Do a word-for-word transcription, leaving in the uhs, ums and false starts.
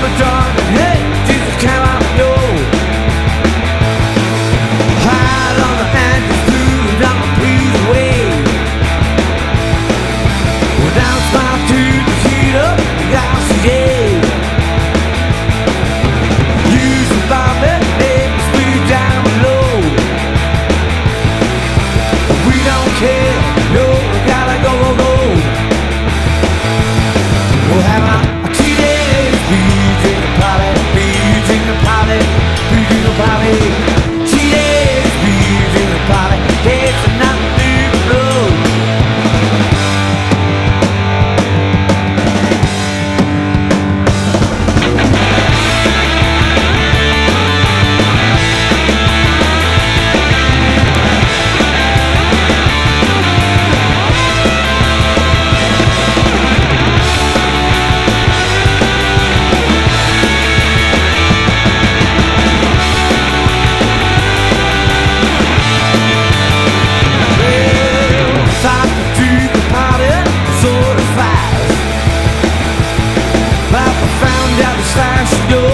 my darling, hey, just come out the door. Hide on the angels through down the breeze away. Well, down smile to the heat up the oxygen. Use the Bobby, hey, speed down below. We don't care, no, we gotta go, go, go. We'll have a teenage beach in the party, beach in the party, beach in the party. Teenage beach in the party, it's another big blow. Found out the slash door.